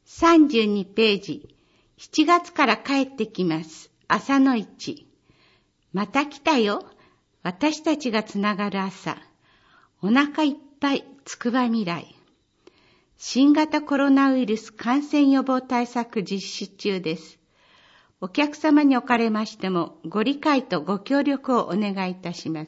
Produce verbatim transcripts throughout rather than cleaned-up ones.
さんじゅうにページ、しちがつから帰ってきます。朝の一。また来たよ。私たちがつながる朝。お腹いっぱい、つくばみらい。新型コロナウイルス感染予防対策実施中です。お客様におかれましても、ご理解とご協力をお願いいたします。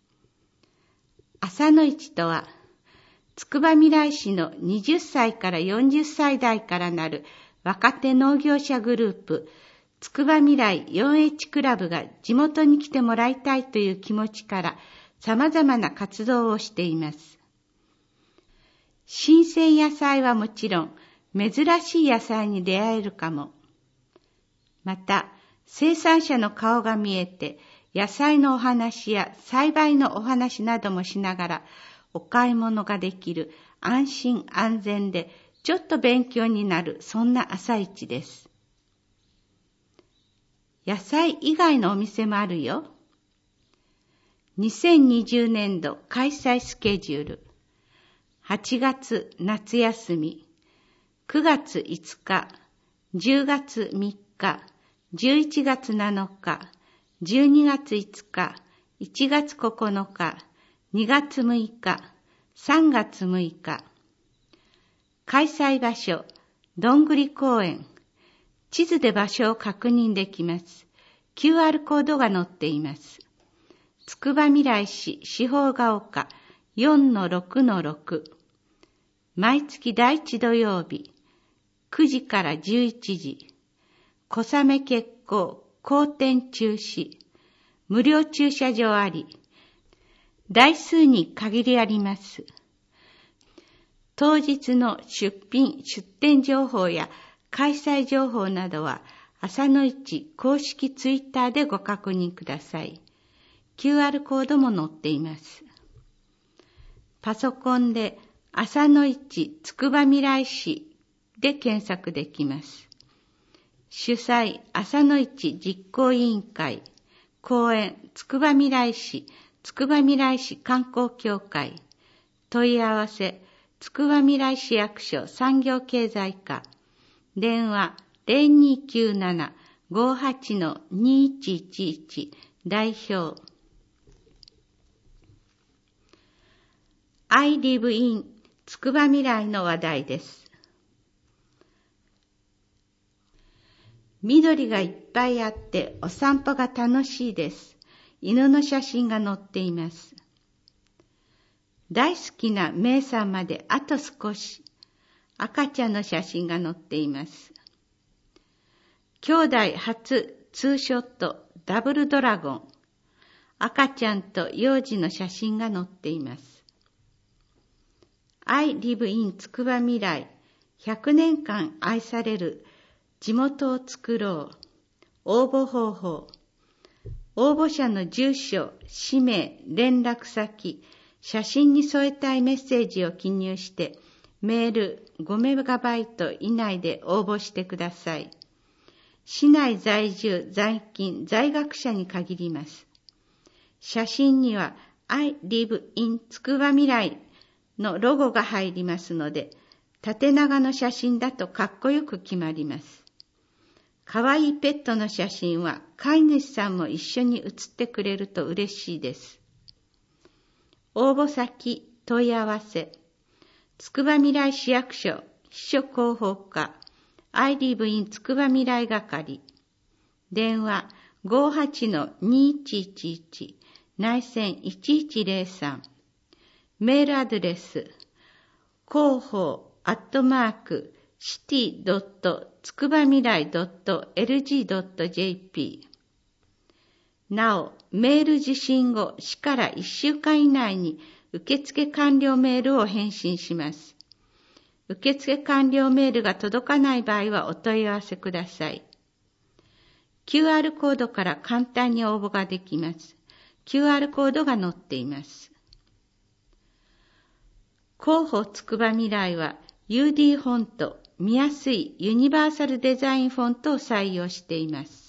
朝の一とは、つくばみらい市のはたちからよんじゅっさい代からなる若手農業者グループ、つくばみらい フォーエイチ クラブが地元に来てもらいたいという気持ちから様々な活動をしています。新鮮野菜はもちろん、珍しい野菜に出会えるかも。また、生産者の顔が見えて、野菜のお話や栽培のお話などもしながら、お買い物ができる安心安全でちょっと勉強になるそんな朝市です。野菜以外のお店もあるよ。にせんにじゅうねんど開催スケジュール。はちがつ夏休み、くがついつか、じゅうがつみっか、じゅういちがつなのか、じゅうにがついつか、いちがつここのか、にがつむいか、さんがつむいか。開催場所、どんぐり公園。地図で場所を確認できます。キューアール コードが載っています。つくばみらい市四方が丘 よんのろくのろく。毎月第一土曜日、くじからじゅういちじ。小雨決行、好天中止。無料駐車場あり。台数に限りあります。当日の出品・出店情報や開催情報などは朝の一公式ツイッターでご確認ください。キューアール コードも載っています。パソコンで朝の一つくばみらい市で検索できます。主催朝の一実行委員会、公園つくばみらい市つくばみらい市観光協会。問い合わせ、つくばみらい市役所産業経済課。電話 ゼロにきゅうなな ごはち にいちいちいち 代表。I live in つくばみらいの話題です。緑がいっぱいあってお散歩が楽しいです。犬の写真が載っています。大好きな名産まであと少し。赤ちゃんの写真が載っています。兄弟初ツーショットダブルドラゴン。赤ちゃんと幼児の写真が載っています。I live in つくばみらい。ひゃくねんかん愛される地元を作ろう。応募方法。応募者の住所、氏名、連絡先、写真に添えたいメッセージを記入して、メールごメガバイト以内で応募してください。市内在住、在勤、在学者に限ります。写真には I live in つくばみらいのロゴが入りますので、縦長の写真だとかっこよく決まります。かわいいペットの写真は飼い主さんも一緒に写ってくれると嬉しいです。応募先、問い合わせ。つくばみらい市役所、秘書広報課、I live in つくばみらい係。電話 ごはち にいちいちいち 内線いちいちゼロさん。メールアドレス、広報アットマークシティドットつくばみらいドットエルジードットジェーピー。なお、メール受信後、市からいっしゅうかん以内に受付完了メールを返信します。受付完了メールが届かない場合はお問い合わせください。キューアール コードから簡単に応募ができます。キューアール コードが載っています。広報つくばみらいは ユーディー フォント、見やすいユニバーサルデザインフォントを採用しています。